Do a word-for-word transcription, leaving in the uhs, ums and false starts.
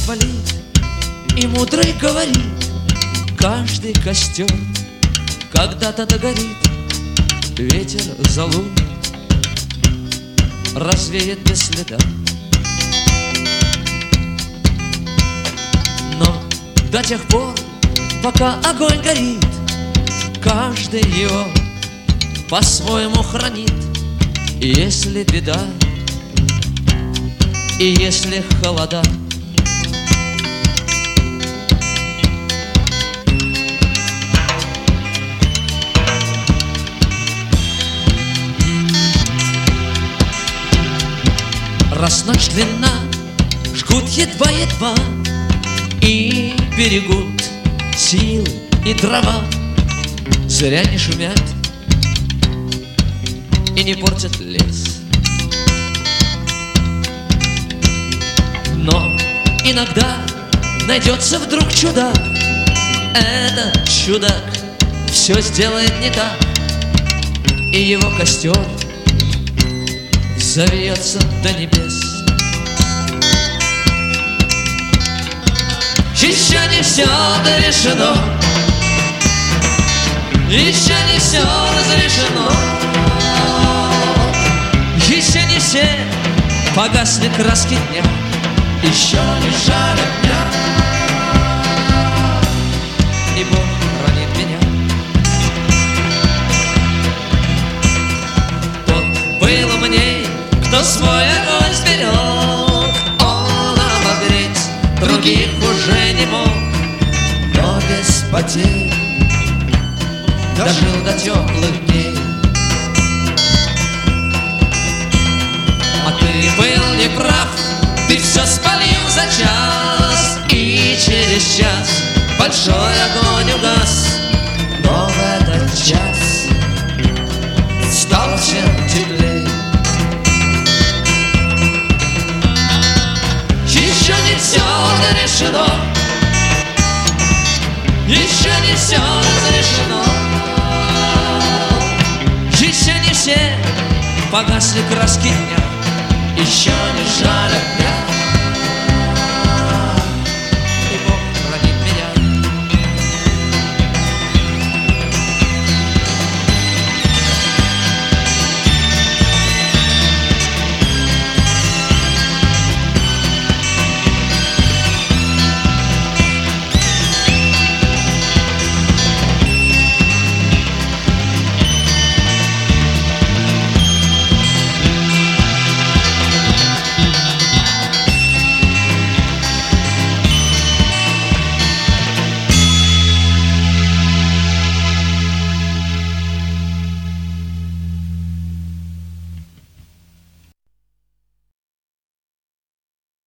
палит, и мудрый говорит: каждый костер когда-то догорит. Ветер залунит, развеет без следа. Но до тех пор, пока огонь горит, каждый его по-своему хранит. И если беда, и если холода, раз ночь длинна, жгут едва-едва и берегут силы и дрова. Зря не шумят и не портят лес. Но иногда найдется вдруг чудак. Этот чудак все сделает не так, и его костер завьется до небес. Еще не все дорешено, еще не все разрешено, еще не все погасли краски дня, еще не жаль дня. И Бог хранит меня. Тот был мне, кто свой огонь сберег, он обогреть других уже не мог, но без потерь дожил до теплых дней. А ты был неправ, ты все спалил за час, и через час большой огонь угас. Но в этот час стало всем теплее. Еще не все решено, еще не все разрешено, еще не все погасли краски дня, еще не жаль огня.